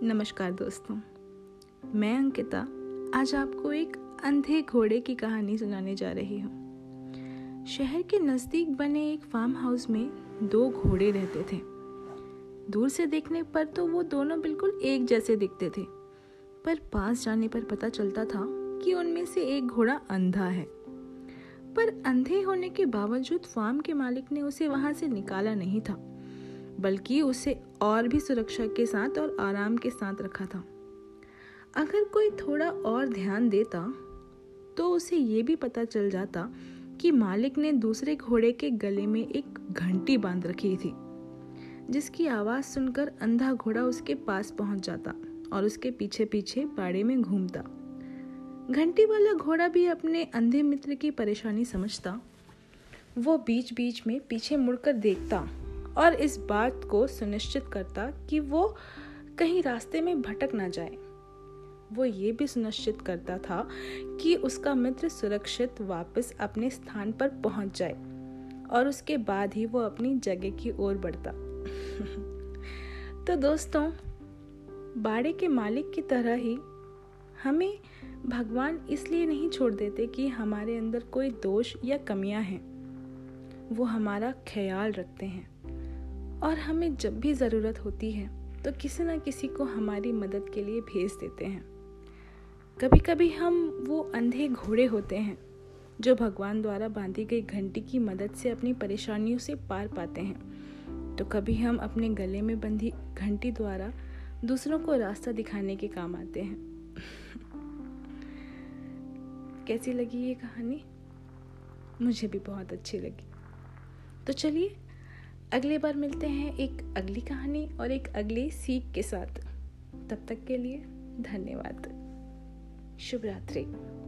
नमस्कार दोस्तों, मैं अंकिता आज आपको एक अंधे घोड़े की कहानी सुनाने जा रही हूँ। शहर के नज़दीक बने एक फार्म हाउस में 2 घोड़े रहते थे। दूर से देखने पर तो वो दोनों बिल्कुल एक जैसे दिखते थे, पर पास जाने पर पता चलता था कि उनमें से एक घोड़ा अंधा है। पर अंधे होने के बावजूद फार्म के मालिक ने उसे वहां से निकाला नहीं था, बल्कि उसे और भी सुरक्षा के साथ और आराम के साथ रखा था। अगर कोई थोड़ा और ध्यान देता तो उसे ये भी पता चल जाता कि मालिक ने दूसरे घोड़े के गले में एक घंटी बांध रखी थी, जिसकी आवाज सुनकर अंधा घोड़ा उसके पास पहुंच जाता और उसके पीछे पीछे बाड़े में घूमता। घंटी वाला घोड़ा भी अपने अंधे मित्र की परेशानी समझता। वो बीच बीच में पीछे मुड़कर देखता और इस बात को सुनिश्चित करता कि वो कहीं रास्ते में भटक ना जाए। वो ये भी सुनिश्चित करता था कि उसका मित्र सुरक्षित वापस अपने स्थान पर पहुंच जाए और उसके बाद ही वो अपनी जगह की ओर बढ़ता। तो दोस्तों, बाड़े के मालिक की तरह ही हमें भगवान इसलिए नहीं छोड़ देते कि हमारे अंदर कोई दोष या कमियां हैं। वो हमारा ख्याल रखते हैं और हमें जब भी ज़रूरत होती है तो किसी न किसी को हमारी मदद के लिए भेज देते हैं। कभी कभी हम वो अंधे घोड़े होते हैं जो भगवान द्वारा बांधी गई घंटी की मदद से अपनी परेशानियों से पार पाते हैं, तो कभी हम अपने गले में बंधी घंटी द्वारा दूसरों को रास्ता दिखाने के काम आते हैं। कैसी लगी ये कहानी? मुझे भी बहुत अच्छी लगी। तो चलिए अगली बार मिलते हैं एक अगली कहानी और एक अगली सीख के साथ। तब तक के लिए धन्यवाद। शुभ रात्रि।